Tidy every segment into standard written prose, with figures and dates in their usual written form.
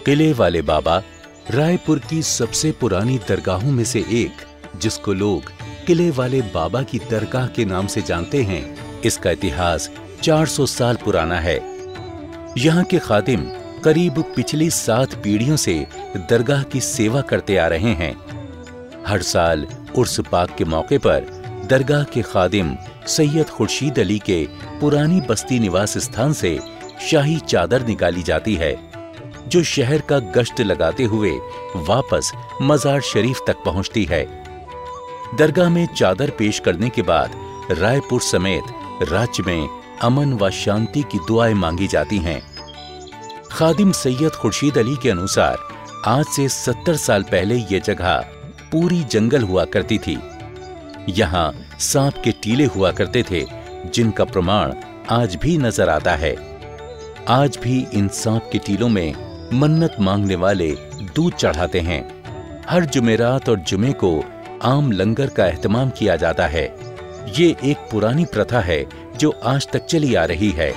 किले वाले बाबा रायपुर की सबसे पुरानी दरगाहों में से एक, जिसको लोग किले वाले बाबा की दरगाह के नाम से जानते हैं। इसका इतिहास 400 साल पुराना है। यहाँ के खादिम करीब पिछली 7 पीढ़ियों से दरगाह की सेवा करते आ रहे हैं। हर साल उर्स पाक के मौके पर दरगाह के खादिम सैयद खुर्शीद अली के पुरानी बस्ती निवास स्थान से शाही चादर निकाली जाती है, जो शहर का गश्त लगाते हुए वापस मजार शरीफ तक पहुंचती है। दरगाह में चादर पेश करने के बाद रायपुर समेत राज्य में अमन व शांति की दुआएं मांगी जाती हैं। खादिम सैयद खुर्शीद अली के अनुसार आज से 70 साल पहले ये जगह पूरी जंगल हुआ करती थी। यहाँ सांप के टीले हुआ करते थे, जिनका प्रमाण आज भी नजर आता है। आज भी इन सांप के टीलों में मन्नत मांगने वाले दूध चढ़ाते हैं। हर जुमेरात और जुमे को आम लंगर का एहतमाम किया जाता है। ये एक पुरानी प्रथा है जो आज तक चली आ रही है।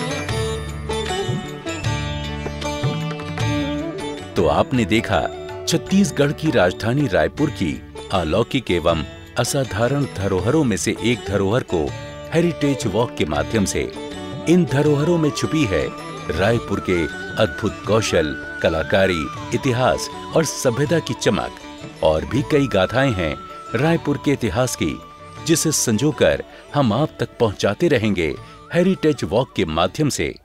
तो आपने देखा छत्तीसगढ़ की राजधानी रायपुर की अलौकिक एवं असाधारण धरोहरों में से एक धरोहर को हेरिटेज वॉक के माध्यम से। इन धरोहरों में छुपी है रायपुर के अद्भुत कौशल, कलाकारी, इतिहास और सभ्यता की चमक। और भी कई गाथाएं हैं रायपुर के इतिहास की, जिसे संजोकर हम आप तक पहुंचाते रहेंगे हेरिटेज वॉक के माध्यम से।